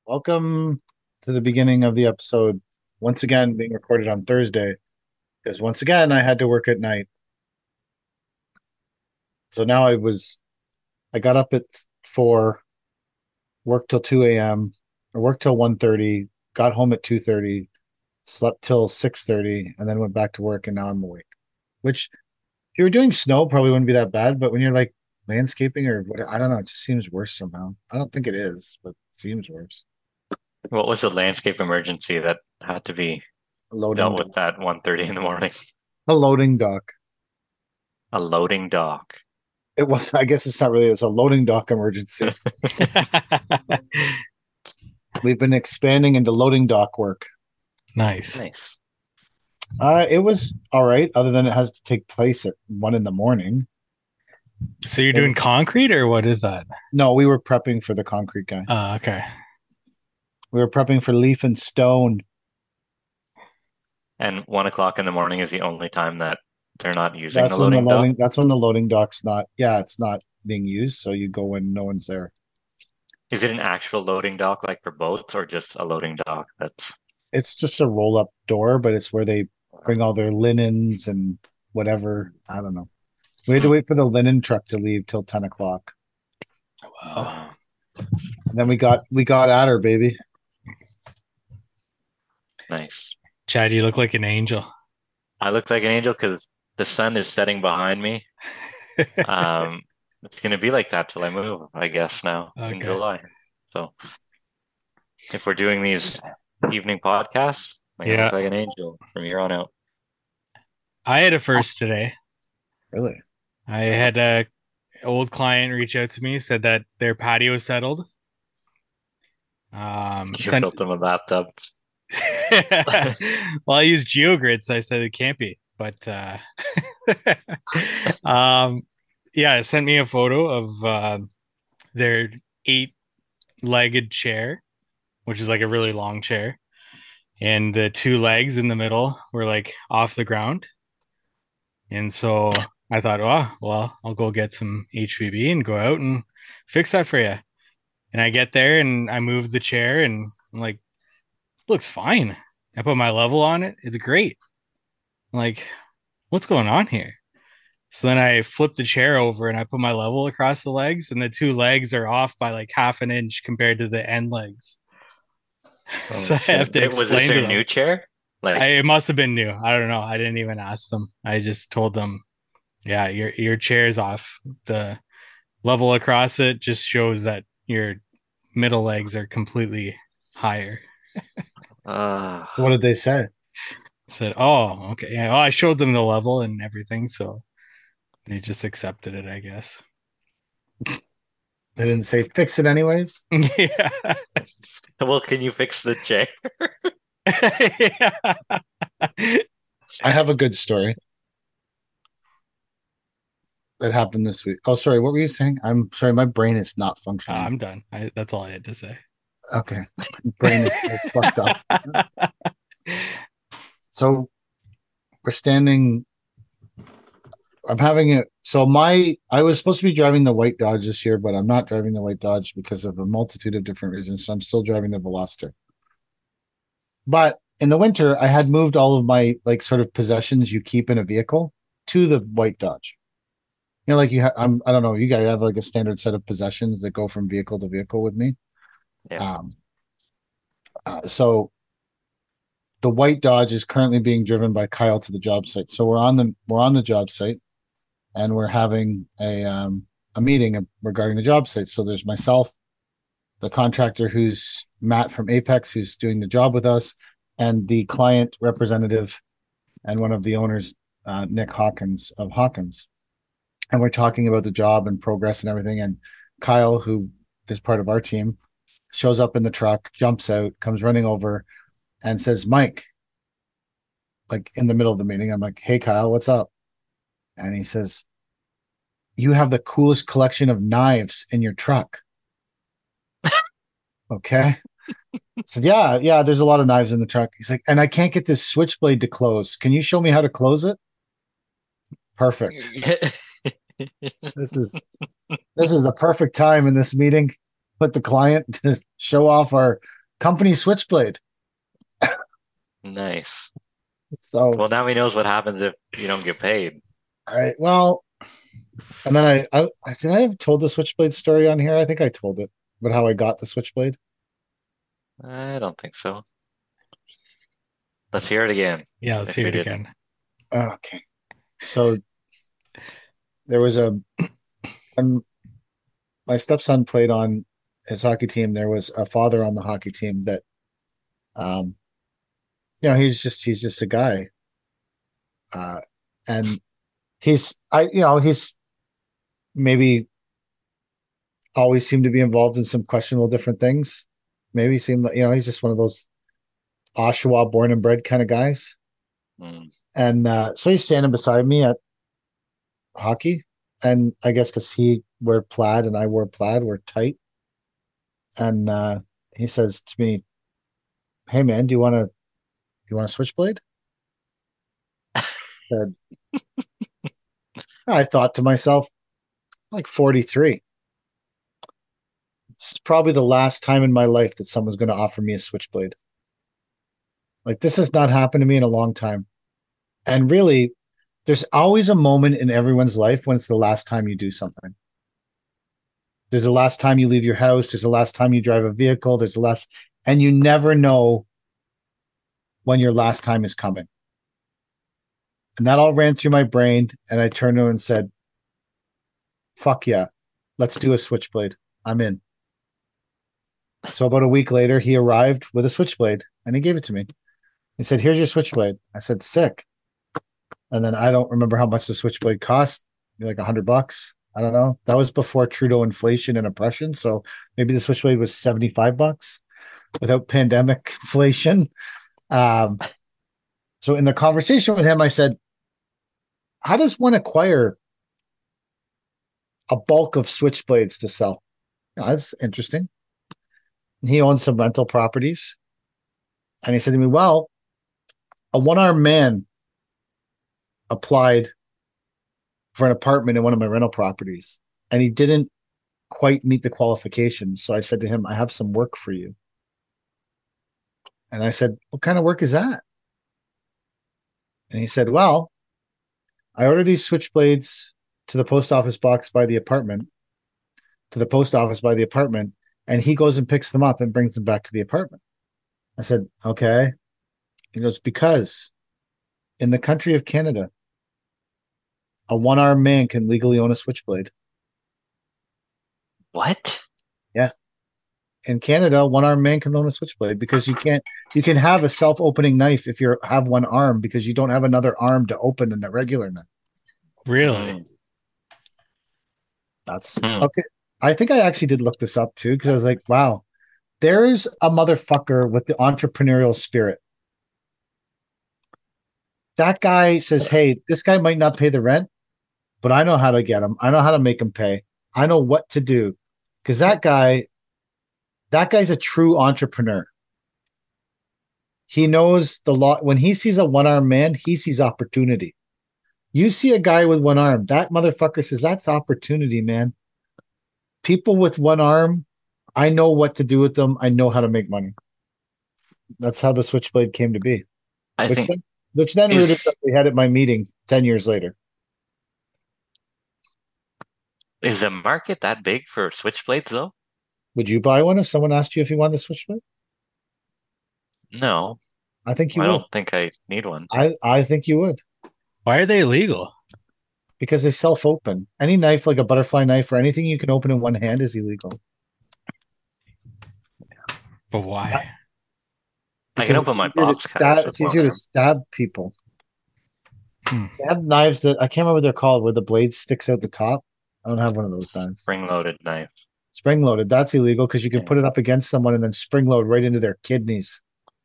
Welcome to the beginning of the episode. Once again, being recorded on Thursday, because once again, I had to work at night. So now I got up at 4, worked till 2 a.m., or worked till 1:30, got home at 2:30, slept till 6:30, and then went back to work, and now I'm awake. Which, if you were doing snow, probably wouldn't be that bad, but when you're like landscaping or whatever, I don't know, it just seems worse somehow. I don't think it is, but it seems worse. What was the landscape emergency that had to be A loading dealt dock. with at 1:30 in the morning? A loading dock. A loading dock. It was, I guess it's not really, it's a loading dock emergency. We've been expanding into loading dock work. Nice. Nice. It was all right, other than it has to take place at 1 in the morning. So you're It doing was, concrete or what is that? no, we were prepping for the concrete guy. Okay. We were prepping for leaf and stone. And 1 o'clock in the morning is the only time that they're not using the loading dock. That's when the loading dock's not, yeah, it's not being used. So you go when no one's there. Is it an actual loading dock like for boats or just a loading dock that's It's just a roll up door, but it's where they bring all their linens and whatever. I don't know. We had to hmm, wait for the linen truck to leave till 10 o'clock. Wow. uh, And then we got at her, baby. nice. Chad, you look like an angel. I look like an angel because the sun is setting behind me. Um, it's gonna be like that till I move, I guess now in Okay. July. So if we're doing these evening podcasts, I'm gonna look Yeah. like an angel from here on out. I had a first today. Really? I had a old client reach out to me, said that their patio settled. You Sent built them a bathtub. well, I used GeoGrid, so I said it can't be. But um yeah, it sent me a photo of their eight-legged chair, which is like a really long chair. And the two legs in the middle were like off the ground. And so I thought, oh, well, I'll go get some HVB and go out and fix that for you. And I get there and I move the chair and I'm like, looks fine. I put my level on it. It's great. I'm like, what's going on here? So then I flip the chair over and I put my level across the legs, and the two legs are off by like half an inch compared to the end legs. Oh So I have shit. to Was this explain to their them. new chair? Like, It must have been new. I don't know. I didn't even ask them. I just told them, yeah, your chair's off. The level across it just shows that your middle legs are completely higher. uh, What did they say? I said, oh, okay. Yeah, well, I showed them the level and everything, so they just accepted it, I guess. They didn't say fix it anyways. Yeah. well, can you fix the chair? Yeah. I have a good story that happened this week. Oh, sorry, what were you saying? I'm sorry, my brain is not functioning. I'm done. That's all I had to say. Okay, brain is so fucked up. So we're standing. I'm having it. So I was supposed to be driving the white Dodge this year, but I'm not driving the white Dodge because of a multitude of different reasons. So I'm still driving the Veloster. But in the winter, I had moved all of my like sort of possessions you keep in a vehicle to the white Dodge. Like I don't know, you guys have like a standard set of possessions that go from vehicle to vehicle with me. Yeah. Um, so the white Dodge is currently being driven by Kyle to the job site. So we're on the job site and we're having a meeting regarding the job site. So there's myself, the contractor who's Matt from Apex, who's doing the job with us, and the client representative and one of the owners, Nick Hawkins of Hawkins. And we're talking about the job and progress and everything. And Kyle, who is part of our team, shows up in the truck, jumps out, comes running over, and says, Mike, like in the middle of the meeting, I'm like, hey, Kyle, what's up? And he says, you have the coolest collection of knives in your truck. Okay. I said, yeah, there's a lot of knives in the truck. He's like, and I can't get this switchblade to close. Can you show me how to close it? Perfect. This is this is the perfect time in this meeting with the client to show off our Company Switchblade. Nice. So, Well, now he knows what happens if you don't get paid. all right. Well, and then did I have told the Switchblade story on here? I think I told it, but how I got the Switchblade. I don't think so. Let's hear it again. Yeah, let's If hear you it didn't. again. Okay. So there was when my stepson played on his hockey team. There was a father on the hockey team that, um, he's just a guy, and he's maybe always seemed to be involved in some questionable different things. Maybe seemed like he's just one of those Oshawa born and bred kind of guys. Mm. And so he's standing beside me at hockey, and I guess because he wore plaid and I wore plaid, we're tight. And he says to me, "Hey man, do you want a switchblade?" Said, I thought to myself, like 43. This is probably the last time in my life that someone's going to offer me a switchblade. Like this has not happened to me in a long time. And really, there's always a moment in everyone's life when it's the last time you do something. There's the last time you leave your house. There's the last time you drive a vehicle. And you never know when your last time is coming. And that all ran through my brain. And I turned to him and said, fuck yeah, let's do a switchblade. I'm in. So about a week later, he arrived with a switchblade and he gave it to me. He said, here's your switchblade. I said, sick. And then I don't remember how much the switchblade cost, like $100. I don't know. That was before Trudeau inflation and oppression. So maybe the switchblade was $75 without pandemic inflation. So in the conversation with him, I said, how does one acquire a bulk of switchblades to sell? That's interesting. He owns some rental properties. And he said to me, well, a one-armed man applied for an apartment in one of my rental properties, and he didn't quite meet the qualifications. So I said to him, I have some work for you. And I said, what kind of work is that? And he said, well, I ordered these switchblades to the post office box by the apartment, to the post office by the apartment, and he goes and picks them up and brings them back to the apartment. I said, okay. He goes, because in the country of Canada, a one-armed man can legally own a switchblade. What? Yeah. In Canada, one-armed man can own a switchblade because you can have a self-opening knife if you have one arm because you don't have another arm to open in a regular knife. Really? That's okay. I think I actually did look this up too because I was like, wow, there's a motherfucker with the entrepreneurial spirit. That guy says, hey, this guy might not pay the rent, but I know how to get him. I know how to make him pay. I know what to do. Because that guy's a true entrepreneur. He knows the law. When he sees a one-armed man, he sees opportunity. You see a guy with one arm, that motherfucker says, that's opportunity, man. People with one arm, I know what to do with them. I know how to make money. That's how the switchblade came to be. Which then rooted up we had at my meeting 10 years later. Is the market that big for switchblades though? Would you buy one if someone asked you if you wanted a switchblade? No. I think you I would. don't think I need one. I think you would. Why are they illegal? Because they self-open. Any knife, like a butterfly knife or anything you can open in one hand is illegal. But why? I can open my box cutters. It's easier to stab people. They have knives that I can't remember what they're called, where the blade sticks out the top. I don't have one of those knives. Spring-loaded knife. Spring-loaded. That's illegal because you can put it up against someone and then spring-load right into their kidneys.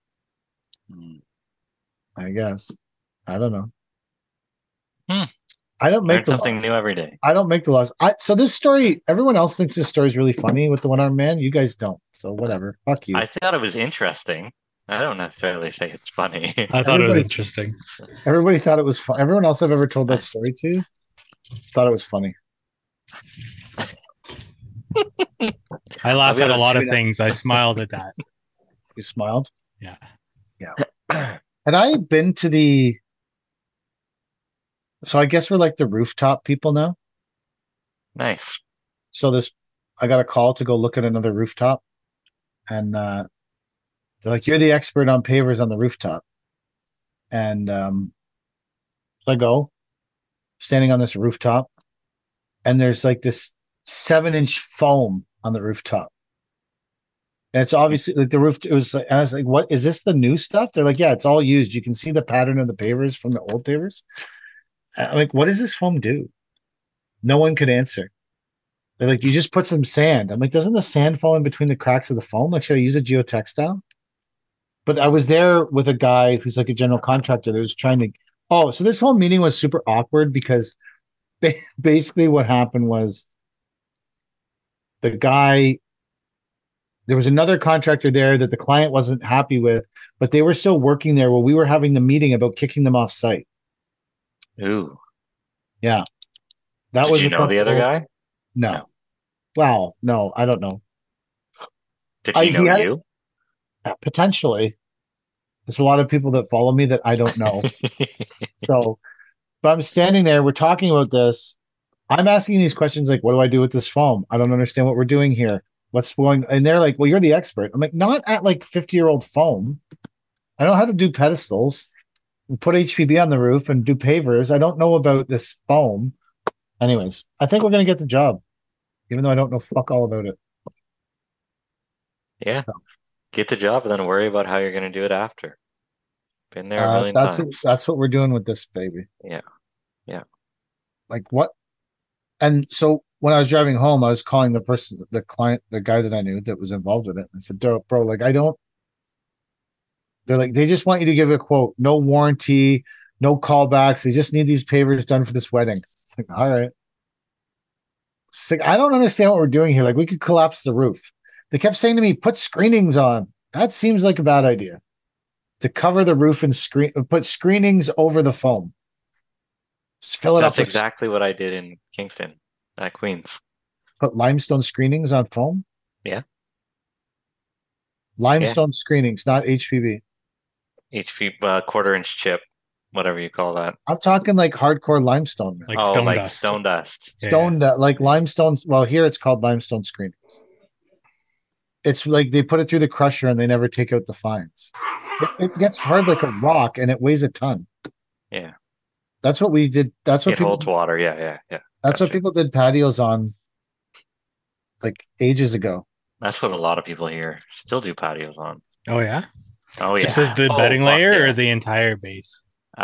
I guess. I don't know. I don't make something new every day. I don't make the laws. So this story, everyone else thinks this story is really funny with the one-armed man. You guys don't. So whatever. Fuck you. I thought it was interesting. I don't necessarily say it's funny. I thought it was interesting. Everybody thought it was fun. Everyone else I've ever told that story to thought it was funny. I laugh at a lot of things. I smiled at that. You smiled. Yeah. Yeah. Had I been to the? So I guess we're like the rooftop people now. Nice. So this, I got a call to go look at another rooftop, and they're like, "You're the expert on pavers on the rooftop." And so I go, standing on this rooftop, and there's like this 7-inch foam on the rooftop. And it's obviously like the roof. It was like, and I was like, "What is this? The new stuff?" They're like, "Yeah, it's all used. You can see the pattern of the pavers from the old pavers." And I'm like, "What does this foam do?" No one could answer. They're like, "You just put some sand." I'm like, "Doesn't the sand fall in between the cracks of the foam? Like, should I use a geotextile?" But I was there with a guy who's like a general contractor that was trying to. Oh, so this whole meeting was super awkward because basically what happened was the guy, there was another contractor there that the client wasn't happy with, but they were still working there while we were having the meeting about kicking them off site. Ooh. Yeah, that Did was you a know the other couple. guy? No, No. wow, no, I don't know. Did I he he know had you? potentially. There's a lot of people that follow me that I don't know. So, but I'm standing there. We're talking about this. I'm asking these questions like, what do I do with this foam? I don't understand what we're doing here. What's going? And they're like, well, you're the expert. I'm like, not at like 50-year-old foam. I know how to do pedestals, put HPB on the roof, and do pavers. I don't know about this foam. Anyways, I think we're gonna get the job, even though I don't know fuck all about it. Yeah. Get the job and then worry about how you're going to do it after. Been there a million That's times. that's what we're doing with this baby. Yeah. Yeah. Like what? And so when I was driving home, I was calling the person, the client, the guy that I knew that was involved with it. I said, bro, like I don't. They're like, they just want you to give a quote, no warranty, no callbacks. They just need these pavers done for this wedding. It's like, all right. It's like, I don't understand what we're doing here. Like, we could collapse the roof. They kept saying to me, put screenings on. That seems like a bad idea to cover the roof and put screenings over the foam. Just fill it up That's with, exactly what I did in Kingston at Queens. put limestone screenings on foam. Yeah. Yeah. Limestone screenings, not HPV. HP, quarter inch chip, whatever you call that. I'm talking like hardcore limestone, man. Like Oh, stone like dust. stone dust. Yeah. Stone that like limestone. Well, here it's called limestone screenings. It's like they put it through the crusher and they never take out the fines. It gets hard like a rock and it weighs a ton. Yeah. That's what we did. It holds water. Yeah. Yeah. Yeah. That's what Gotcha. people did patios on like ages ago. That's what a lot of people here still do patios on. Oh yeah. Oh, Just yeah. as the Oh, bedding fuck layer or yeah. the entire base.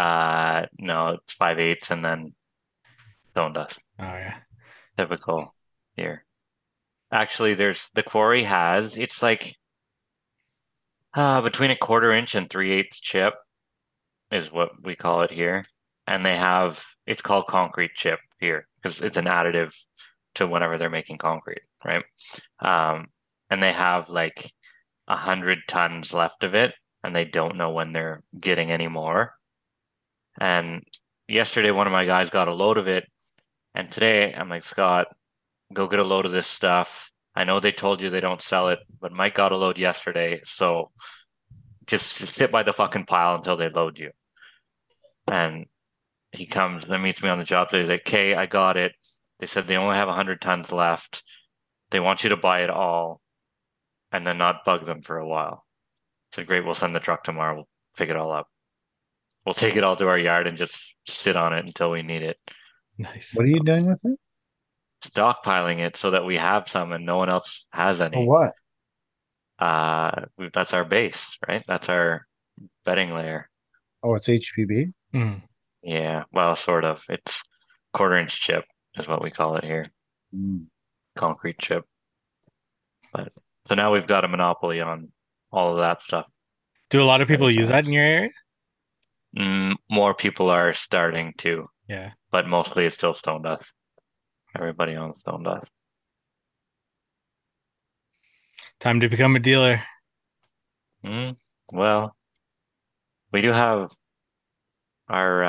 No, it's 5/8 and then stone dust. Oh yeah. Typical here. Actually, there's the quarry has it's like between a quarter inch and 3/8 chip is what we call it here, and they have it's called concrete chip here because it's an additive to whenever they're making concrete, right? Um, and they have like 100 tons left of it, and they don't know when they're getting any more. And yesterday, one of my guys got a load of it, and today I'm like, Scott, go get a load of this stuff. I know they told you they don't sell it, but Mike got a load yesterday, so just sit by the fucking pile until they load you. And he comes and meets me on the job site. He's like, "Okay, I got it. They said they only have 100 tons left. They want you to buy it all and then not bug them for a while." I said, "Great, we'll send the truck tomorrow. We'll pick it all up. We'll take it all to our yard and just sit on it until we need it. Nice. What are you doing with it? Stockpiling it so that we have some and no one else has For any. what? That's our base, right? That's our bedding layer. Oh, it's HPB. Mm. Yeah, well, sort of. It's quarter inch chip is what we call it here. Mm. Concrete chip. But so now we've got a monopoly on all of that stuff. Do a lot of Many people use that times. in your area? More people are starting to, Yeah. but mostly it's still stone dust. Everybody owns stone dust. Time to become a dealer. Well, we do have our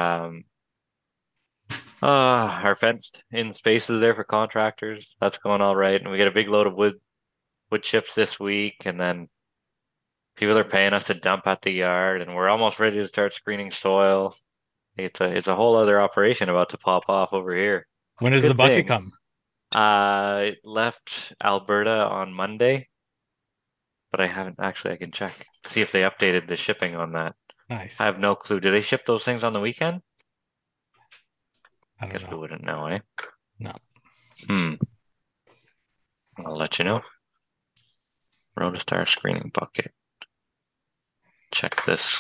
our fenced in spaces there for contractors. That's going all right, and we get a big load of wood chips this week, and then People are paying us to dump at the yard, and we're almost ready to start screening soil. It's a whole other operation about to pop off over here. When does the Good bucket thing. come? It left Alberta on Monday, but I haven't actually. I can check, see if they updated the shipping on that. I Nice. have no clue. Do they ship those things on the weekend? I don't Guess we know. wouldn't know, eh? No. Hmm. I'll let you know. Rotostar screening bucket. Check this.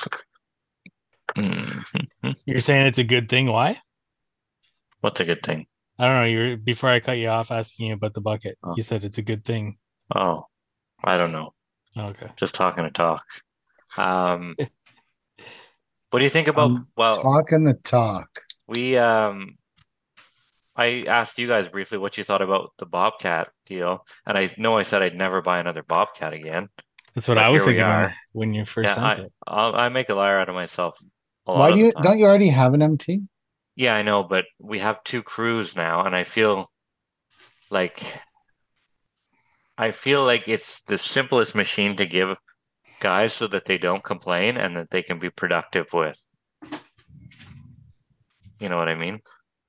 Hmm. You're saying it's a good thing. Why? What's a good thing? I don't know. You're before I cut you off asking you about the bucket. Oh, You said it's a good thing. oh, I don't know. Okay. Just talking to talk. Um, what do you think about? I'm Well, talking the talk. we I asked you guys briefly what you thought about the Bobcat deal, and I know I said I'd never buy another Bobcat again, That's what but I was here we thinking are. when you first Yeah, sent it. I make a liar out of myself a Why lot do of the you time. don't you already have an MT? Yeah, I know, but we have two crews now, and like I feel like it's the simplest machine to give guys so that they don't complain and that they can be productive with. You know what I mean?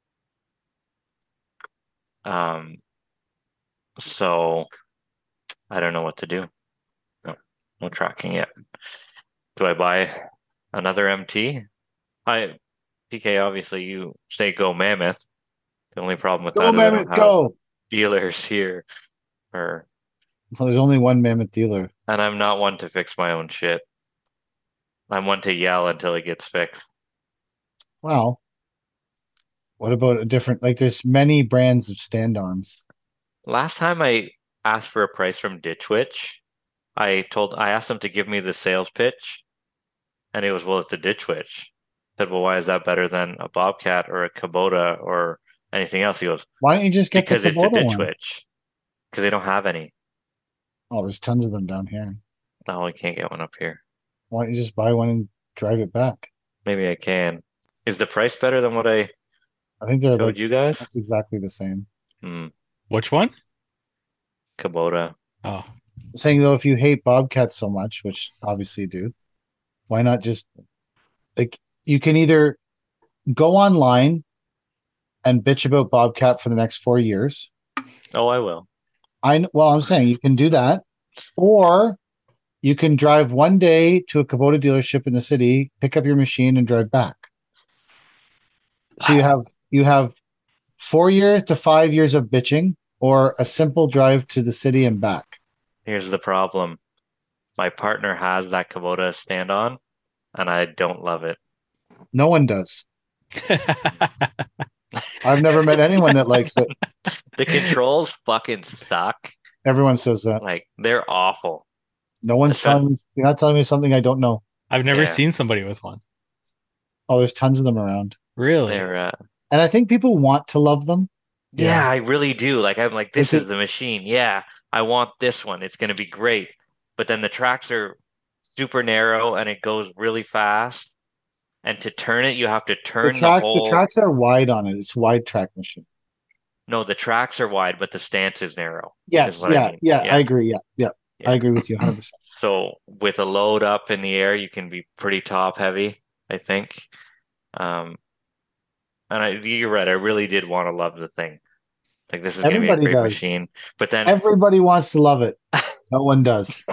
Um, so I don't know what to do. No, no tracking yet. Do I buy another MT? I PK, obviously you say go Mammoth. The only problem with Go that is I don't Mammoth, have go! dealers here, or Well, there's only one Mammoth dealer. and I'm not one to fix my own shit. I'm one to yell until it gets fixed. Wow. What about a different like there's many brands of stand-ons. Last time I asked for a price from Ditch Witch, I asked them to give me the sales pitch, and it was, well, it's a Ditch Witch. I said, well, why is that better than a Bobcat or a Kubota or anything else? He goes, Why don't you just get the because it's a Kubota Ditch one? Witch, because they don't have any. Oh, there's tons of them down here. No, I can't get one up here. Why don't you just buy one and drive it back? Maybe I can. Is the price better than what I I think they're showed like you guys? almost exactly the same. Hmm, Which one? Kubota. Oh, I'm saying though, if you hate Bobcats so much, which obviously you do, why not just like you can either go online and bitch about Bobcat for the next 4 years. Oh, I will. Well, I'm saying you can do that, or you can drive one day to a Kubota dealership in the city, pick up your machine, and drive back. So you have 4 years to 5 years of bitching, or a simple drive to the city and back. Here's the problem. My partner has that Kubota stand on, and I don't love it. No one does. I've never met anyone that likes it. The controls fucking suck. Everyone says that. Like they're awful. No one's Especially, telling me. You're not telling me something I don't know. I've never yeah, seen somebody with one. Oh, there's tons of them around, Really? they're and I think people want to love them. yeah, Yeah. I really do. Like I'm like, Like this is the machine. Yeah, I want this one. It's gonna be great. But then the tracks are super narrow and it goes really fast. And to turn it, you have to turn the the whole. tracks are wide on it. It's wide track machine. No, the tracks are wide, but the stance is narrow, is Yes, what I yeah, mean. yeah. I Yeah, agree. Yeah, yeah. I yeah. agree with you 100%. So with a load up in the air, you can be pretty top heavy, I think. Um, you're right. I really did want to love the thing. Like this is going to be a Everybody great does. machine. But then Everybody wants to love it. No one does.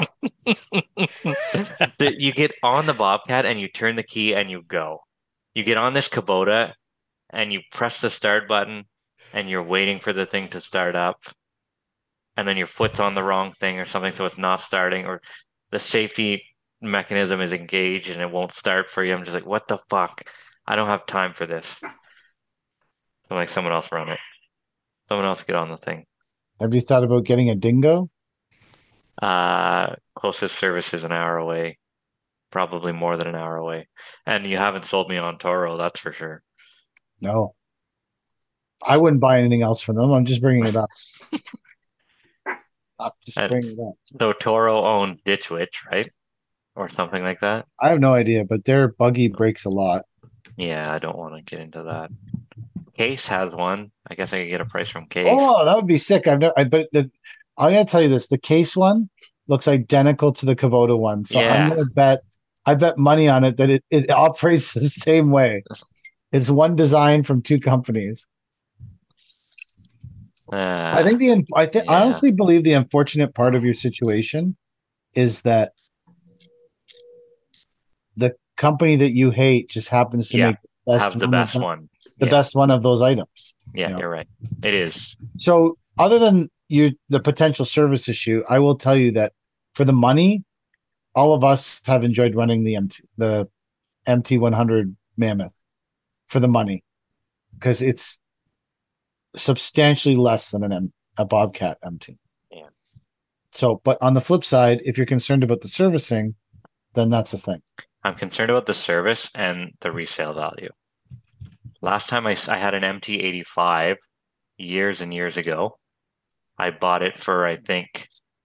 you get on the Bobcat and you turn the key and you go. You get on this Kubota and you press the start button and you're waiting for the thing to start up. And then your foot's on the wrong thing or something, so it's not starting, or the safety mechanism is engaged and it won't start for you. I'm just like, what the fuck? I don't have time for this. I'm like, someone else run it. Someone else get on the thing. Have you thought about getting a dingo? Closest service is an hour away, probably more than an hour away. And you haven't sold me on Toro, that's for sure. No. I wouldn't buy anything else from them. I'm just bringing it up. I'm just And bringing it up. so Toro owned Ditch Witch, right? Or something like that. I have no idea, but their buggy breaks a lot. Yeah, I don't want to get into that. Case has one. I guess I could get a price from Case. Oh, that would be sick. I've never, I but the I gotta tell you this: the case one, looks identical to the Kubota one. So I'm Yeah. gonna bet I bet money on it that it operates the same way. It's one design from two companies. I Yeah. honestly believe the unfortunate part of your situation is that the company that you hate just happens to Yeah. make the best Have the one of best one. the Yeah. best one of those items. Yeah, You know? you're right. It is. So other than the potential service issue, I will tell you that for the money, all of us have enjoyed running the MT100 Mammoth for the money because it's substantially less than a Bobcat MT. Yeah. So, but on the flip side, if you're concerned about the servicing, then that's the thing. I'm concerned about the service and the resale value. Last time I had an MT85 years and years ago. I bought it for, I think,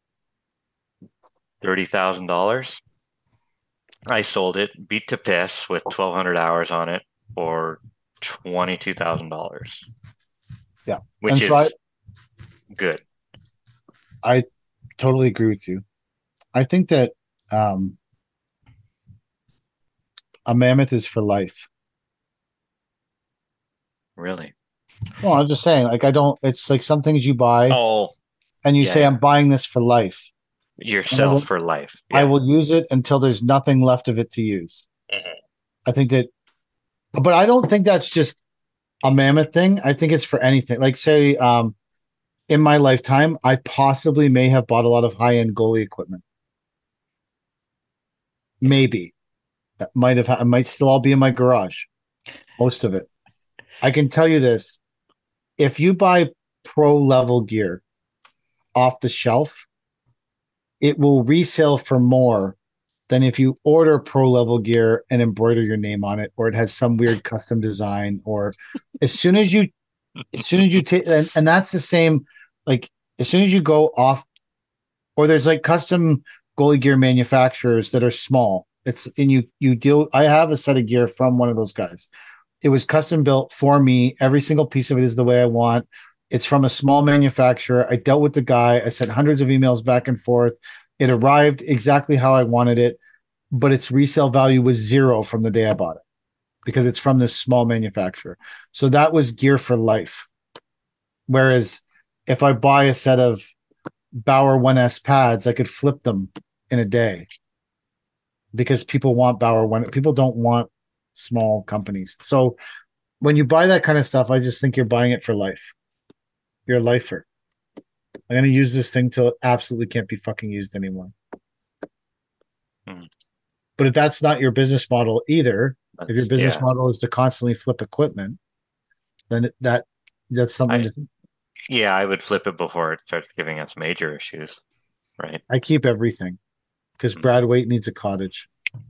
$30,000. I sold it, beat to piss with 1,200 hours on it for $22,000, Yeah. which And so I, is good. I totally agree with you. I think that um, a mammoth is for life. Really. Well, I'm just saying, like, I don't, it's like some things you buy Oh, and you yeah, say, yeah. I'm buying this for life. And Yourself for life. I Yeah. will use it until there's nothing left of it to use. Mhm. I think that, but I don't think that's just a mammoth thing. I think it's for anything. Like, say, in my lifetime, I possibly may have bought a lot of high end goalie equipment. Maybe that might have, it might still all be in my garage, most of it. I can tell you this: if you buy pro level gear off the shelf, it will resell for more than if you order pro level gear and embroider your name on it, or it has some weird custom design, or as soon as you take, and that's the same, like as soon as you go off, or there's like custom goalie gear manufacturers that are small. It's and you deal. I have a set of gear from one of those guys. It was custom built for me. Every single piece of it is the way I want. It's from a small manufacturer. I dealt with the guy. I sent hundreds of emails back and forth. It arrived exactly how I wanted it, but its resale value was zero from the day I bought it because it's from this small manufacturer. So that was gear for life. Whereas if I buy a set of Bauer 1S pads, I could flip them in a day because people want Bauer 1. People don't want small companies. So when you buy that kind of stuff, I just think you're buying it for life. You're a lifer. I'm going to use this thing till it absolutely can't be fucking used anymore. Mhm. But if that's not your business model either, if your business Yeah. model is to constantly flip equipment, then that's something Yeah, I would flip it before it starts giving us major issues, right? I keep everything because Mhm. Brad Waite needs a cottage.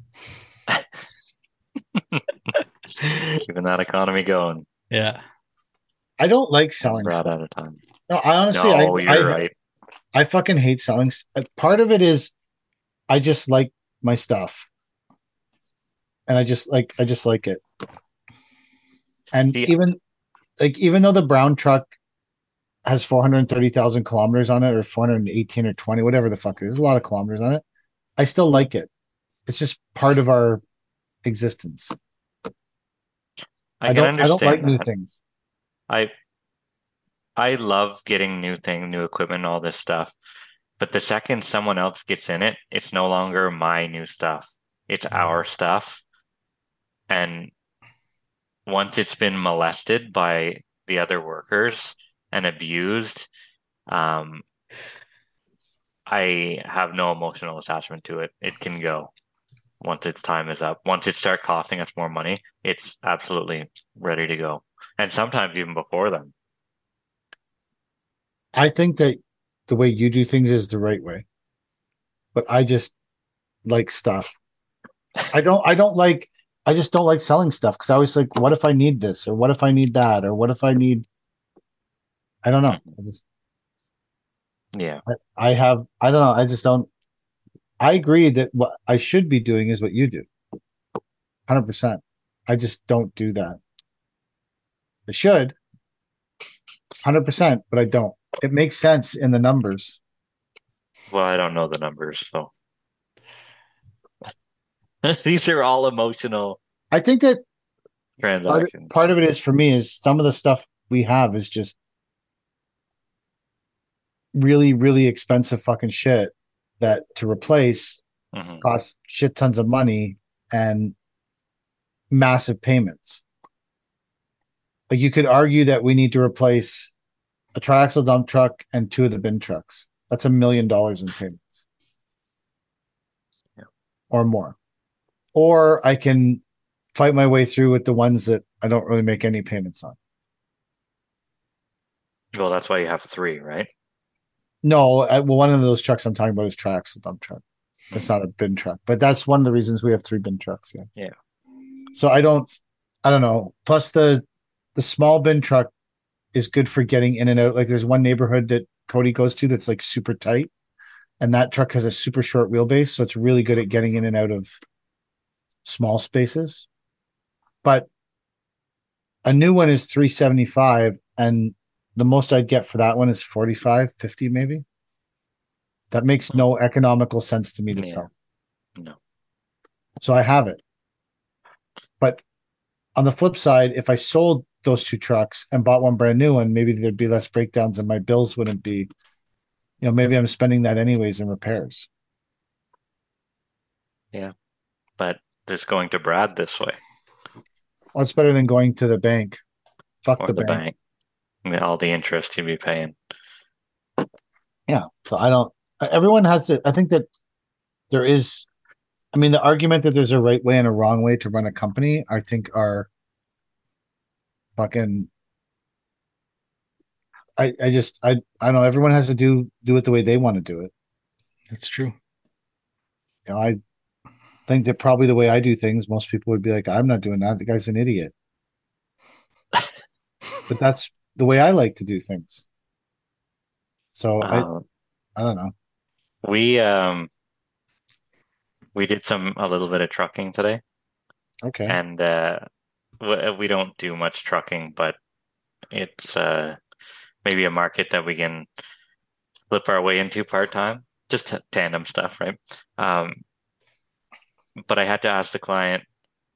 Keeping that economy going. Yeah. I don't like selling Brad stuff. out of time. No, I honestly, No, you're right. I fucking hate selling. Part of it is I just like my stuff, and I just like it. And See, even though the brown truck has 430,000 kilometers on it, or 418 or 20, whatever the fuck it is, a lot of kilometers on it. I still like it. It's just part of our existence. I can I don't like understand new that. things. I I love getting new equipment, all this stuff. But the second someone else gets in it, it's no longer my new stuff. It's our stuff. And once it's been molested by the other workers and abused, um, I have no emotional attachment to it. It can go once its time is up. Once it starts costing us more money, it's absolutely ready to go. And sometimes even before then. I think that the way you do things is the right way, but I just like stuff. I just don't like selling stuff because I always like, what if I need this, or what if I need that, or what if I need, I don't know. Yeah. I don't know. I just don't, I agree that what I should be doing is what you do. 100%. I just don't do that. I should 100%, but I don't. It makes sense in the numbers. Well, I don't know the numbers, so these are all emotional I think that transactions. part of it is for me is some of the stuff we have is just really, really expensive fucking shit that to replace Hmm. costs shit tons of money and massive payments. Like you could argue that we need to replace a triaxle dump truck and two of the bin trucks. That's $1 million in payments Yeah. or more. Or I can fight my way through with the ones that I don't really make any payments on. Well, that's why you have three, right? No, well, one of those trucks I'm talking about is triaxle dump truck. It's not a bin truck, but that's one of the reasons we have three bin trucks. Yeah. Yeah. So I don't know. Plus the small bin truck is good for getting in and out. Like there's one neighborhood that Cody goes to that's like super tight, and that truck has a super short wheelbase, so it's really good at getting in and out of small spaces. But a new one is 375, and the most I'd get for that one is 45, 50 maybe. That makes no economical sense to me to Yeah. sell. No. So I have it. But on the flip side, if I sold those two trucks and bought one brand new one, maybe there'd be less breakdowns and my bills wouldn't be, maybe I'm spending that anyways in repairs. Yeah. But just going to Brad this way Well, it's better than going to the bank. Fuck or the the bank. bank. I mean, all the interest you'd be paying. Yeah. So I don't, everyone has to, I think that there is, I mean, the argument that there's a right way and a wrong way to run a company, I think are fucking, I don't know. Everyone has to do it the way they want to do it. That's true. I think that probably the way I do things, most people would be like, I'm not doing that. The guy's an idiot. But that's the way I like to do things. So Um, I don't know. we we did a little bit of trucking today, Okay. and we don't do much trucking, but it's maybe a market that we can slip our way into part time, just tandem stuff, right? Um, but I had to ask the client,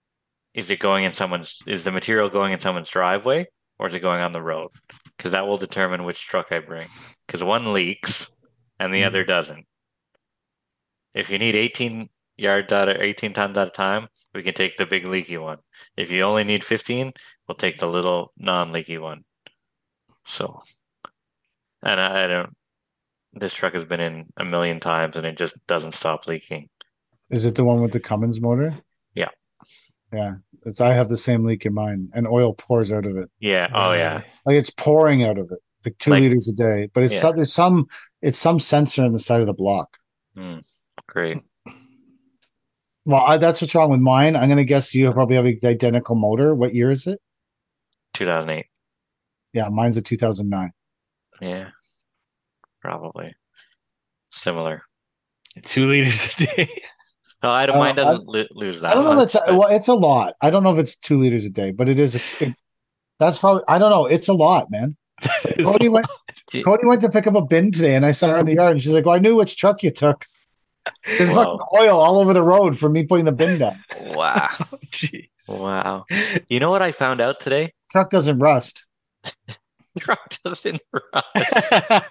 is the material going in someone's driveway or is it going on the road? Because that will determine which truck I bring. Because one leaks and the other Mm. doesn't. If you need 18 yards out of 18 tons at a time, we can take the big leaky one. If you only need 15, we'll take the little non-leaky one. So, and I don't, this truck has been in a million times and it just doesn't stop leaking. Is it the one with the Cummins motor? Yeah. Yeah. I have the same leak in mine and oil pours out of it. Yeah. Oh, yeah. Really? Like it's pouring out of it, like two Like, liters a day. But yeah. it's some sensor on the side of the block. Mm, great. Well, that's what's wrong with mine. I'm gonna guess you probably have the identical motor. What year is it? 2008. Yeah, mine's a 2009. Yeah, probably. Similar. 2 liters a day. No, I don't, I mine don't, I, doesn't lose I that don't know if much, but well, it's a lot. I don't know if it's 2 liters a day, but that's probably I don't know. It's a lot, man. Like, It's a lot. Cody went to pick up a bin today, and I saw her in the yard, and she's like, "Well, I knew which truck you took. There's fucking whoa. oil all over the road from me putting the bin down. Wow. Jeez. Wow. You know what I found out today? Truck doesn't rust. Truck doesn't rust.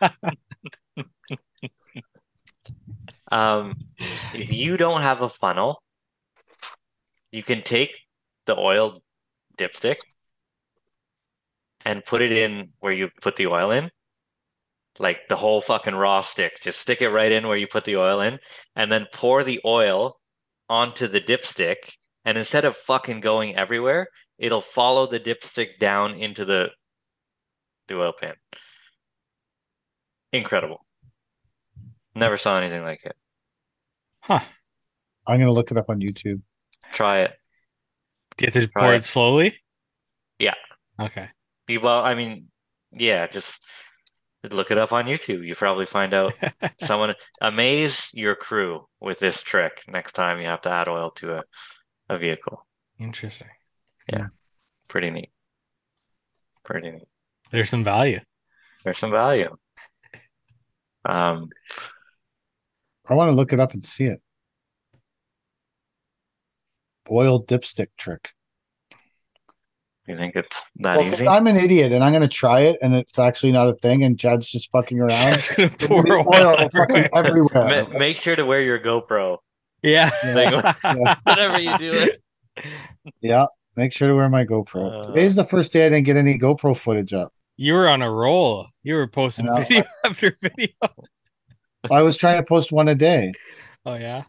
Um, if you don't have a funnel, you can take the oil dipstick and put it in where you put the oil in, like the whole fucking raw stick. Just stick it right in where you put the oil in, and then pour the oil onto the dipstick. And instead of fucking going everywhere, it'll follow the dipstick down into the oil pan. Incredible. Never saw anything like it. Huh. I'm gonna look it up on YouTube. Try it. Do you have to Try pour it. it slowly? Yeah. Okay. Well, I mean, yeah, just look it up on YouTube. You probably find out someone amaze your crew with this trick next time you have to add oil to a vehicle. Interesting. Yeah, pretty neat. Pretty neat. There's some value. There's some value. Um, I want to look it up and see it. Oil dipstick trick. You think it's that Well, because easy? I'm an idiot and I'm going to try it, and it's actually not a thing, and Chad's just fucking around. Just gonna There's gonna pour be oil fucking everywhere. Make sure to wear your GoPro Yeah. thing whenever you do it. Yeah, make sure to wear my GoPro. Today's the first day I didn't get any GoPro footage up. You were on a roll. You were posting I know. video after video. I was trying to post one a day. Oh yeah.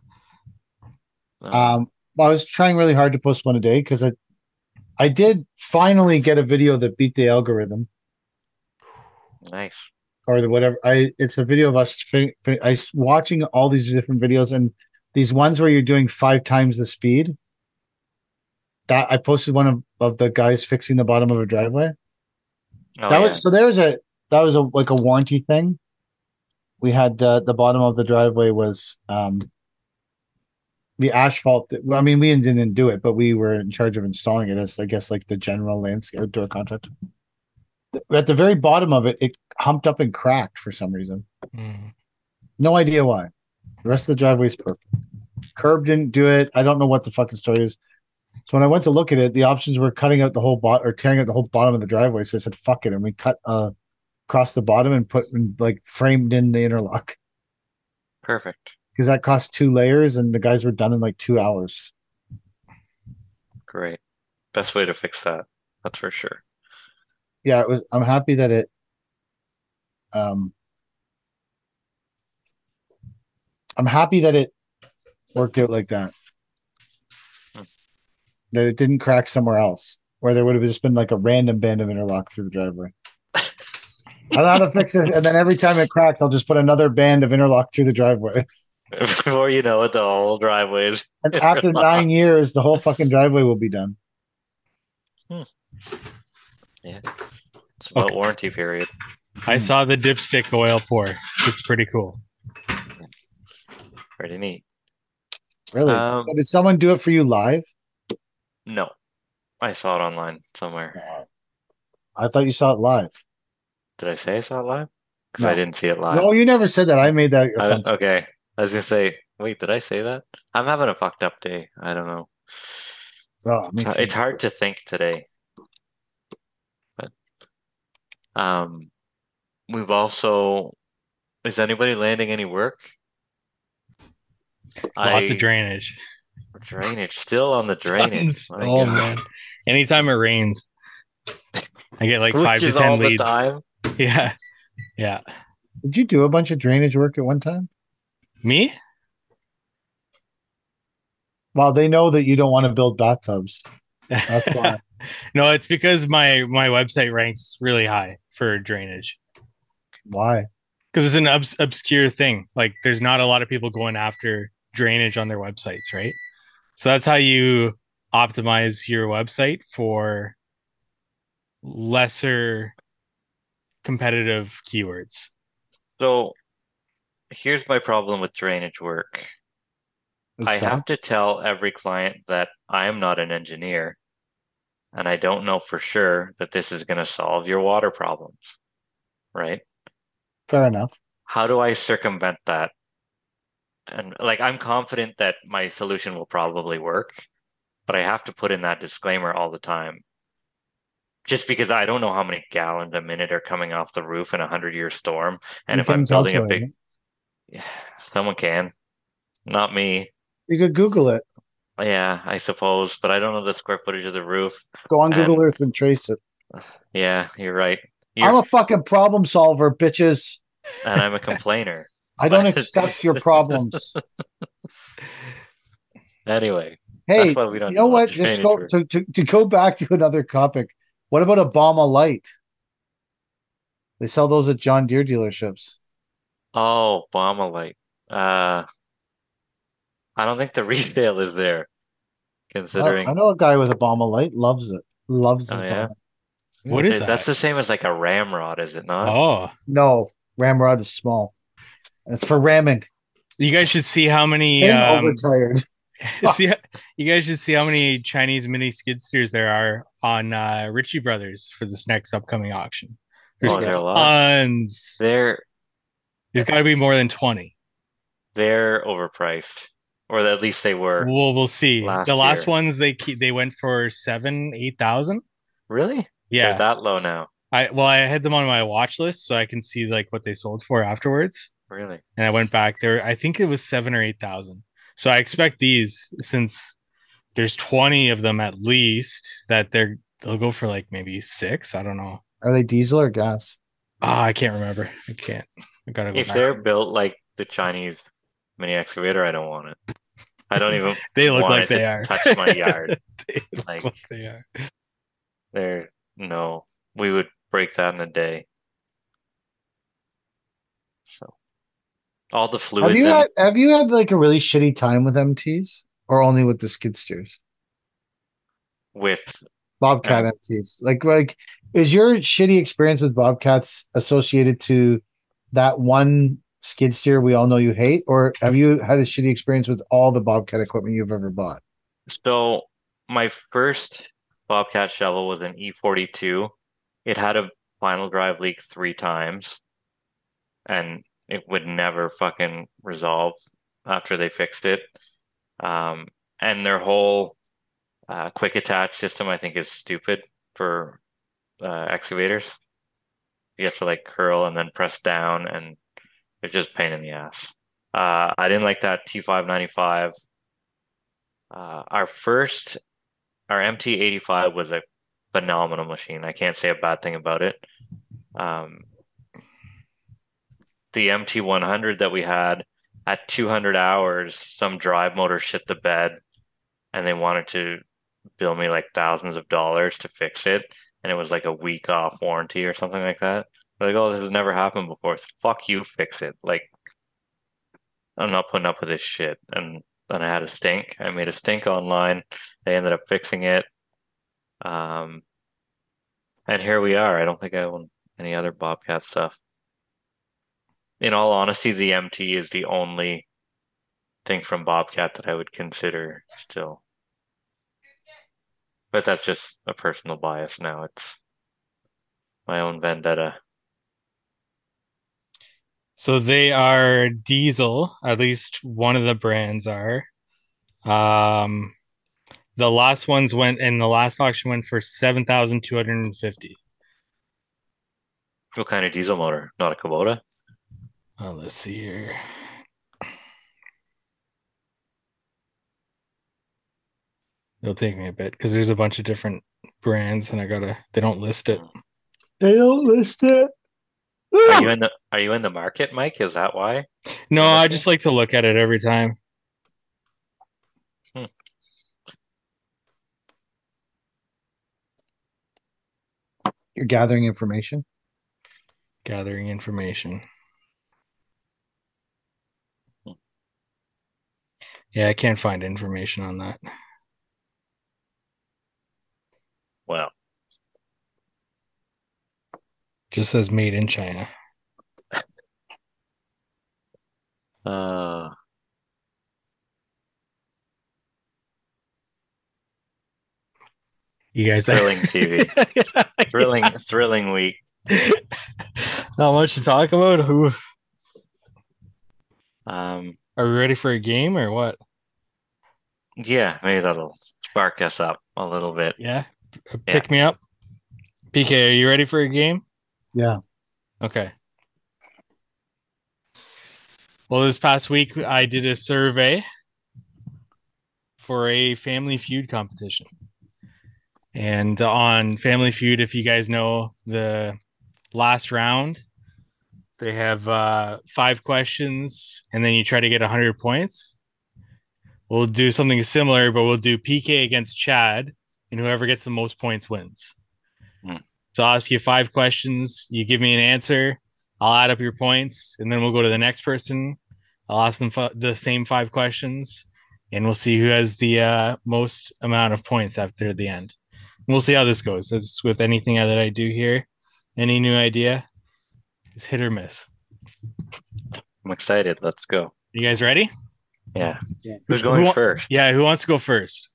I was trying really hard to post one a day because I did finally get a video that beat the algorithm Nice. or the whatever. It's a video of us watching all these different videos, and these ones where you're doing 5 times the speed. That I posted one of the guys fixing the bottom of a driveway. Oh, That yeah. was so that was like a warranty thing. We had the bottom of the driveway was the asphalt. I mean, we didn't do it, but we were in charge of installing it as I guess like the general landscape outdoor contractor. At the very bottom of it, it humped up and cracked for some reason. Mm. No idea why. The rest of the driveway is perfect. Curb didn't do it. I don't know what the fucking story is. So when I went to look at it, the options were cutting out the whole or tearing out the whole bottom of the driveway. So I said, "Fuck it," and we cut across the bottom and put like framed in the interlock Perfect. because that cost 2 layers, and the guys were done in like 2 hours. Great. Best way to fix that. That's for sure. Yeah, it was. I'm happy that it. I'm happy that it worked out like that. That it didn't crack somewhere else, where there would have just been like a random band of interlock through the driveway. I don't know how to fix this, and then every time it cracks, I'll just put another band of interlock through the driveway. Before you know it, the whole driveway is. And after 9 years, the whole fucking driveway will be done. Yeah. It's about warranty period. I saw the dipstick oil pour. It's pretty cool. Pretty neat. Really? Did someone do it for you live? No. I saw it online somewhere. I thought you saw it live. Did I say I saw it live? Because No. I didn't see it live. No, you never said that. I made that assumption. Okay. I was gonna say, wait, did I say that? I'm having a fucked up day. I don't know. Oh, me too. It's hard to think today. But we've also, is anybody landing any work? Lots of drainage. Drainage, still on the drainage. My Oh God. man. Anytime it rains, I get like 5 to Which is 10 all leads. the time. Yeah. Yeah. Did you do a bunch of drainage work at one time? Me? Well, they know that you don't want to build bathtubs. That's why. No, it's because my website ranks really high for drainage. Why? Because it's an obscure thing. Like there's not a lot of people going after drainage on their websites, right? So that's how you optimize your website for lesser competitive keywords. So here's my problem with drainage work. I have to tell every client that I am not an engineer and I don't know for sure that this is going to solve your water problems, right? Fair enough. How do I circumvent that? And like, I'm confident that my solution will probably work, but I have to put in that disclaimer all the time. Just because I don't know how many gallons a minute are coming off the roof in a 100-year storm. And if I'm building a big, yeah, someone can, not me. You could Google it. Yeah, I suppose, but I don't know the square footage of the roof. Go on Google Earth and trace it. Yeah, you're right. I'm a fucking problem solver, bitches. And I'm a complainer. I don't accept your problems. Anyway, hey, that's why we don't you know what? Just go to go back to another topic. What about a Obama Light? They sell those at John Deere dealerships. Oh, Obama Light. I don't think the resale is there, considering. I know a guy with a Obama Light, loves it. Loves his yeah? Obama. What is that? That's the same as like a ramrod, is it not? Oh. No, ramrod is small. It's for ramming. You guys should see how many overtired. You guys should see how many Chinese mini skid steers there are on Ritchie Brothers for this next upcoming auction. There's there are a lot. tons. There's got to be more than 20. they're overpriced, or at least they were We'll see. The last last year. ones they went for 7,000, 8,000. Really? They're Yeah. that low now. I had them on my watch list so I can see like what they sold for afterwards. Really? And I went back there. I think it was 7 or 8,000. So I expect these, since there's 20 of them at least, that they'll go for like maybe six. I don't know. Are they diesel or gas? I can't remember. I can't. I gotta go If back. they're built like the Chinese mini excavator, I don't want it. I don't even They look want like it to they are. touch my yard. They look Like like they are. they're no, we would break that in a day. So all the fluids and Have you had like a really shitty time with MTs or only with the skid steers? with Bobcat um MTs. Like is your shitty experience with Bobcats associated to that one skid steer we all know you hate, or have you had a shitty experience with all the Bobcat equipment you've ever bought? so my first Bobcat shovel was an E42. It had a final drive leak 3 times and it would never fucking resolve after they fixed it. Um, and their whole quick attach system, I think, is stupid for excavators. You have to like curl and then press down, and it's just a pain in the ass. I didn't like that T595. Our MT85 was a phenomenal machine. I can't say a bad thing about it. Um, the MT100 that we had at 200 hours, some drive motor shit the bed, and they wanted to bill me like thousands of dollars to fix it, and it was like a week off warranty or something like that. Like, oh, this has never happened before. So fuck you, fix it. Like, I'm not putting up with this shit. And then I had a stink. I made a stink online. They ended up fixing it. Um, and here we are. I don't think I own any other Bobcat stuff. In all honesty, the MT is the only thing from Bobcat that I would consider still. But that's just a personal bias now. It's my own vendetta. So they are diesel. At least one of the brands are. Um, the last ones went in the last auction went for 7,250. What kind of diesel motor? Not a Kubota? Let's see here. It'll take me a bit because there's a bunch of different brands and they don't list it. They don't list it. Are you in the market, Mike? Is that why No, you're I looking? just like to look at it every time. Hmm. You're gathering information. Gathering information. Yeah, I can't find information on that. Well, Just says made in China. uh, You guys thrilling TV. Thrilling week. Not much to talk about. Who Um, are we ready for a game or what? yeah, maybe that'll spark us up a little bit. Yeah. Yeah. Pick me up. PK, are you ready for a game? Yeah. Okay. Well, this past week I did a survey for a Family Feud competition. And on Family Feud, if you guys know the last round, they have 5 questions and then you try to get 100 points. We'll do something similar, but we'll do PK against Chad, and whoever gets the most points wins. Hmm. So I'll ask you 5 questions. You give me an answer. I'll add up your points, and then we'll go to the next person. I'll ask them the same 5 questions, and we'll see who has the most amount of points after the end. And we'll see how this goes. As with anything that I do here, any new idea is hit or miss. I'm excited. Let's go. You guys ready? Yeah. Yeah. Who's going first? Yeah, who wants to go first?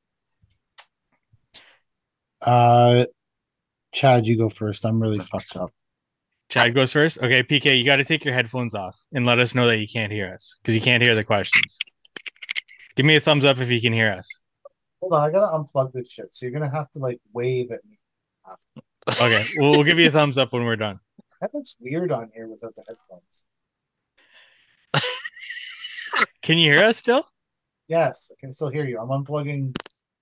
Chad, you go first. I'm really fucked up. Chad goes first. Okay, PK, you got to take your headphones off and let us know that you can't hear us because you can't hear the questions. Give me a thumbs up if you can hear us. Hold on, I gotta unplug this shit. So you're gonna have to like wave at me. Okay, we'll give you a thumbs up when we're done. That looks weird on here without the headphones. Can you hear us still? Yes, I can still hear you. I'm unplugging.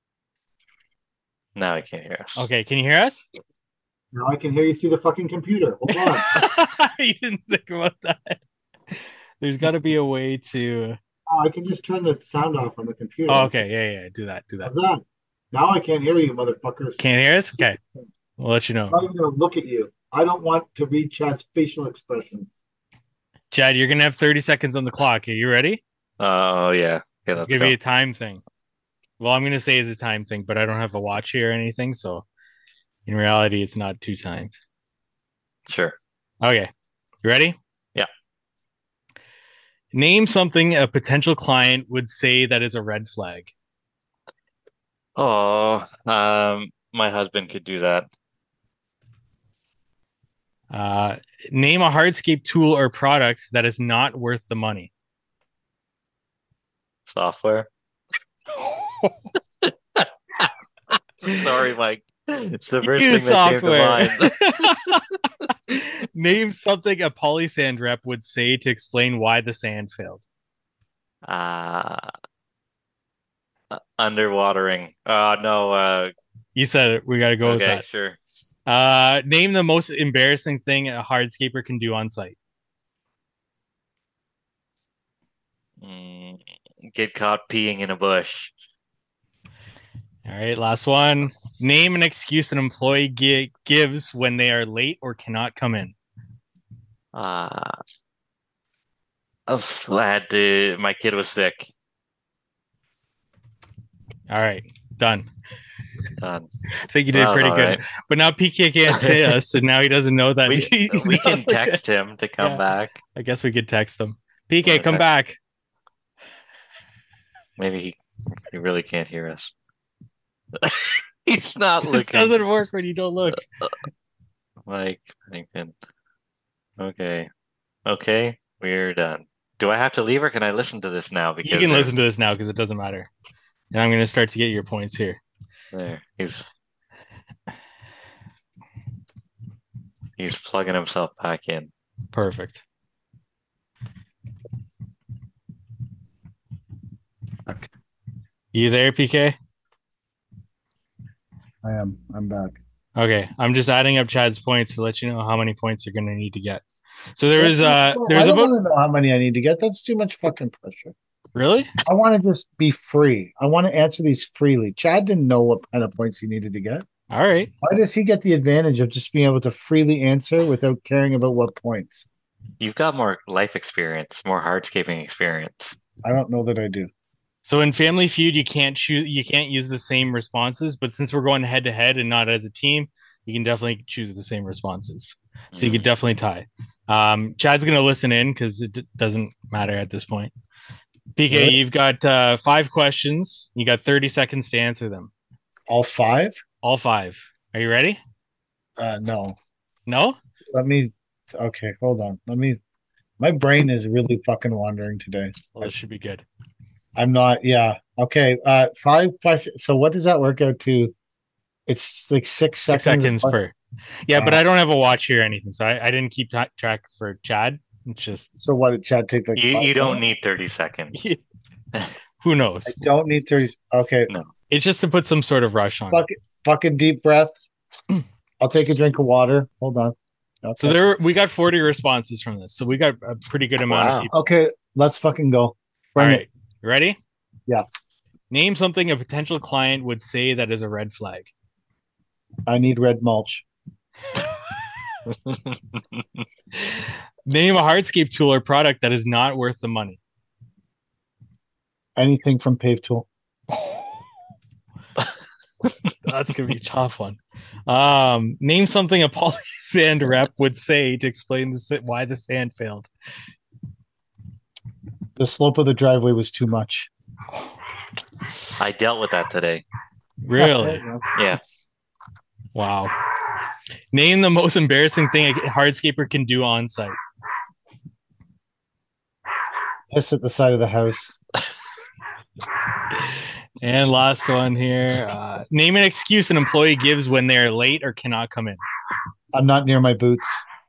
Now I can't hear us. Okay, can you hear us? Now I can hear you through the fucking computer. Hold on. You didn't think about that. There's got to be a way to. I can just turn the sound off on the computer. Oh, okay, yeah, do that. How's that? Now I can't hear you, motherfuckers. Can't hear us? Okay, we'll let you know. I'm not even gonna look at you. I don't want to read Chad's facial expressions. Chad, you're gonna have 30 seconds on the clock. Are you ready? Oh yeah. Okay, It's let's gonna go. be a time thing. Well, I'm gonna say it's a time thing, but I don't have a watch here or anything, so in reality, it's not too timed. Sure. Okay, you ready? Yeah. Name something a potential client would say that is a red flag. Oh, my husband could do that. Name a hardscape tool or product that is not worth the money. Software. Sorry, Mike. It's the first Use thing that came to software. mind. Name something a polysand rep would say to explain why the sand failed. Underwatering. No. You said it. We got to go with Okay, that. sure. Name the most embarrassing thing a hardscaper can do on site. Get caught peeing in a bush. All right, last one. Name an excuse an employee gives when they are late or cannot come in. My kid was sick. All right, done. Done. I think you did Well, pretty all good. right. But now PK can't say us, and now he doesn't know that We he's we not can looking. text him to come Yeah. back. I guess we could text him. PK, come Okay. back. Maybe he really can't hear us. He's not This looking. doesn't work when you don't look. Mike Pennington. Okay. Okay, we're done. Do I have to leave or can I listen to this now? You can listen to this now because it doesn't matter. And I'm going to start to get your points here. There. He's plugging himself back in. Perfect. Okay. You there, PK? I am. I'm back. Okay, I'm just adding up Chad's points to let you know how many points you're going to need to get. So there was I about don't want to know how many I need to get. That's too much fucking pressure. Really? I want to just be free. I want to answer these freely. Chad didn't know what kind of points he needed to get. All right. Why does he get the advantage of just being able to freely answer without caring about what points? You've got more life experience, more hardscaping experience. I don't know that I do. So in Family Feud, you can't use the same responses, but since we're going head to head and not as a team, you can definitely choose the same responses. So you could definitely tie. Chad's going to listen in because it doesn't matter at this point. PK, Really? you've got 5 questions. You got 30 seconds to answer them. All 5? All 5. Are you ready? No. No? Okay, hold on. My brain is really fucking wandering today. Well, this should be good. I'm not, yeah. Okay, 5 questions. So what does that work out to? It's like 6 6 seconds. seconds per. Yeah, but I don't have a watch here or anything, so I didn't keep track for Chad. It's just So what did Chad take? Like You don't need 30 seconds. who knows? I don't need 30. Okay. No. It's just to put some sort of rush on. Fucking deep breath. I'll take a drink of water. Hold on. Okay. So we got 40 responses from this. So we got a pretty good amount of people. Okay, let's fucking go. All Bring right. it. Ready? Yeah. Name something a potential client would say that is a red flag. I need red mulch. Name a hardscape tool or product that is not worth the money. Anything from Pave Tool. That's gonna be a tough one. Name something a polysand rep would say to explain why the sand failed. The slope of the driveway was too much. I dealt with that today. Really? Yeah. Wow. Name the most embarrassing thing a hardscaper can do on site. Piss at the side of the house. And last one here. Name an excuse an employee gives when they're late or cannot come in. I'm not near my boots.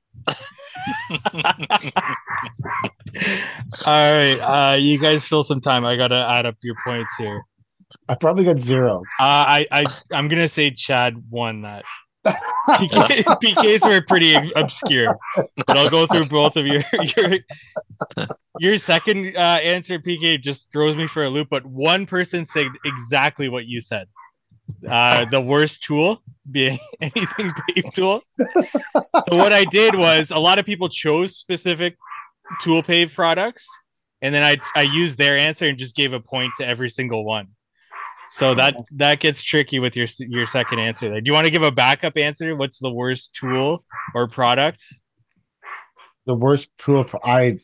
All right. You guys fill some time. I gotta add up your points here. I probably got 0. I'm gonna say Chad won that. PKs were pretty obscure, but I'll go through both of your second answer. PK just throws me for a loop, but one person said exactly what you said. The worst tool being anything pave tool. So what I did was a lot of people chose specific tool pave products, and then I used their answer and just gave a point to every single one. So that gets tricky with your second answer there. Do you want to give a backup answer? What's the worst tool or product? The worst tool I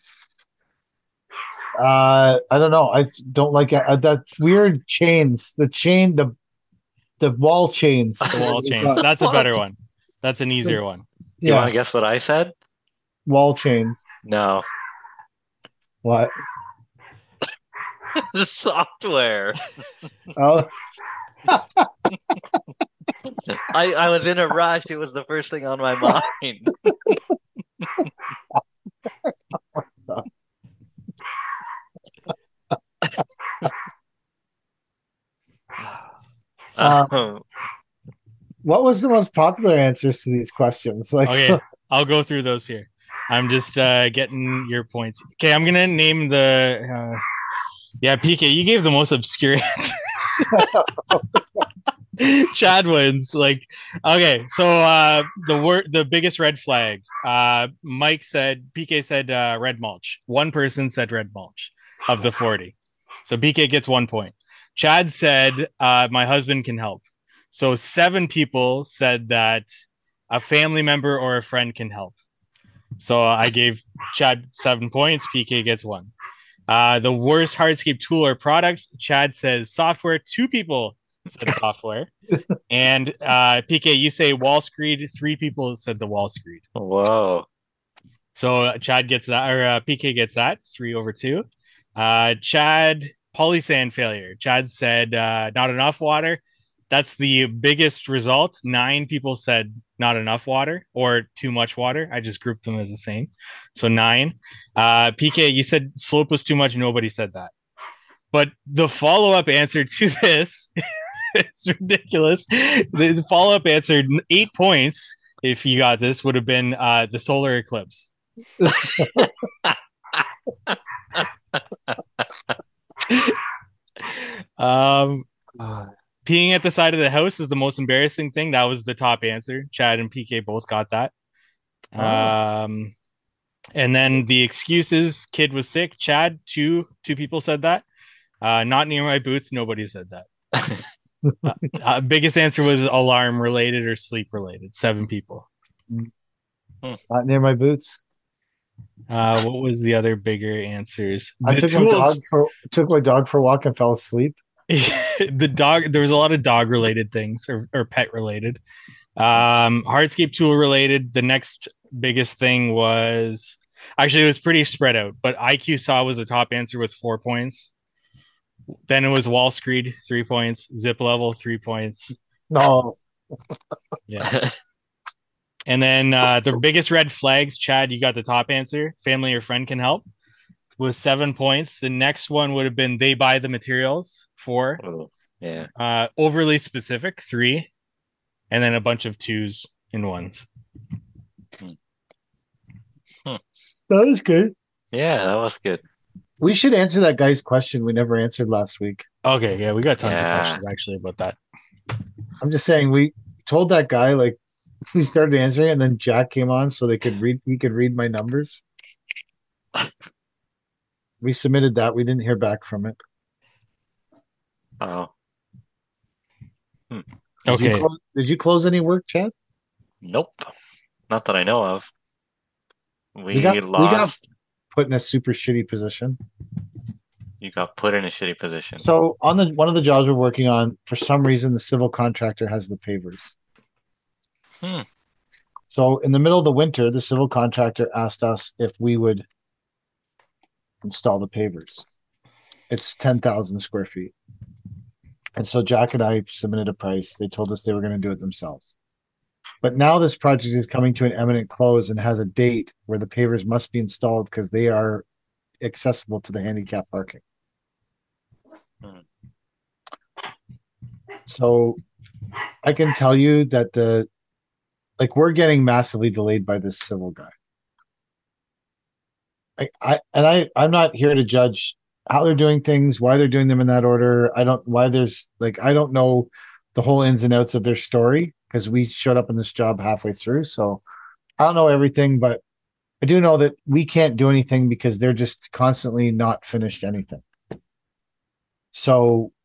don't know. I don't like it. That weird chains. The wall chains. The wall chains. That's a better one. That's an easier one. Do you want to guess what I said? Wall chains. No. What? The software. Oh. I was in a rush. It was the first thing on my mind. What was the most popular answers to these questions? Okay, I'll go through those here. I'm just getting your points. Okay, I'm gonna name the. PK, you gave the most obscure answers. Chad wins. Okay, so the biggest red flag. PK said red mulch. One person said red mulch of the 40. So PK gets 1 point. Chad said my husband can help. So 7 people said that a family member or a friend can help. So I gave Chad 7 points. PK gets 1. The worst hardscape tool or product, Chad says software. 2 people said software. And PK, you say wall screed. 3 people said the wall screed. Whoa. So Chad gets that, or PK gets that. 3/2. Chad, polysand failure. Chad said not enough water. That's the biggest result. 9 people said not enough water or too much water. I just grouped them as the same. So 9. PK, you said slope was too much. Nobody said that. But the follow-up answer to this, it's ridiculous. The follow-up answer, 8 points, if you got this, would have been the solar eclipse. Peeing at the side of the house is the most embarrassing thing. That was the top answer. Chad and PK both got that. And then the excuses, kid was sick. Chad, two people said that. Not near my boots. Nobody said that. Biggest answer was alarm related or sleep related. 7 people. Not near my boots. What was the other bigger answers? I took my dog for a walk and fell asleep. The dog, there was a lot of dog related things or pet related. Hardscape tool related. The next biggest thing was actually, it was pretty spread out, but IQ Saw was the top answer with 4 points. Then it was wall screed, 3 points. Zip level, 3 points. No. Yeah. And then the biggest red flags, Chad, you got the top answer. Family or friend can help with 7 points. The next one would have been they buy the materials, 4. Oh, yeah. Overly specific, 3. And then a bunch of 2s and 1s. That was good. Yeah, that was good. We should answer that guy's question we never answered last week. Okay, yeah, we got tons of questions actually about that. I'm just saying we told that guy we started answering, and then Jack came on so he could read my numbers. We submitted that. We didn't hear back from it. Oh. Okay. Did you close any work, Chad? Nope. Not that I know of. We got put in a super shitty position. You got put in a shitty position. So on one of the jobs we're working on, for some reason, the civil contractor has the pavers. So in the middle of the winter, the civil contractor asked us if we would install the pavers. It's 10,000 square feet. And so Jack and I submitted a price. They told us they were going to do it themselves. But now this project is coming to an imminent close and has a date where the pavers must be installed because they are accessible to the handicap parking. Mhm. So I can tell you that we're getting massively delayed by this civil guy. I'm not here to judge how they're doing things, why they're doing them in that order. I don't know the whole ins and outs of their story because we showed up in this job halfway through. So I don't know everything, but I do know that we can't do anything because they're just constantly not finished anything. So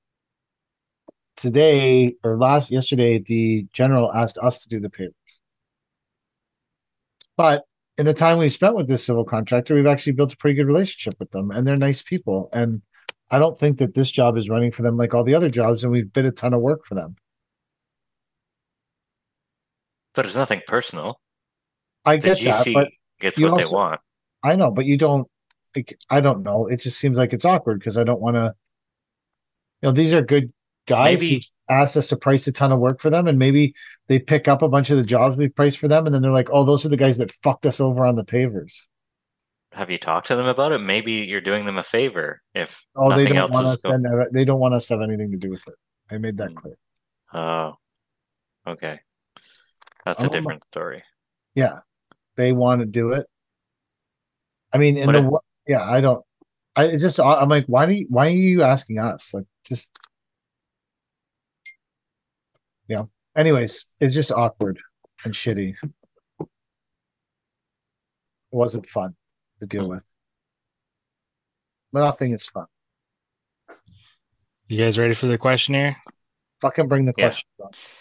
yesterday, the general asked us to do the paper. But in the time we spent with this civil contractor, we've actually built a pretty good relationship with them, and they're nice people. And I don't think that this job is running for them like all the other jobs, and we've bid a ton of work for them. But it's nothing personal. I The get that, but GC gets you what they also, want. I know, but you don't. Like, I don't know. It just seems like it's awkward because I don't want to. These are good guys who Maybe asked us to price a ton of work for them, and maybe they pick up a bunch of the jobs we priced for them, and then they're like, "Oh, those are the guys that fucked us over on the pavers." have you talked to them about it? Maybe you're doing them a favor if Oh, they nothing don't else want is us going. to. They don't want us to have anything to do with it. I made that clear. Oh, okay. That's I a want different story. Yeah, they want to do it. I mean, But it, yeah, I don't. I'm like, why are you asking us? Like, just you know. Anyways, it's just awkward and shitty. It wasn't fun to deal hmm. with. But nothing is fun. You guys ready for the questionnaire? Fucking bring the Yeah. question on.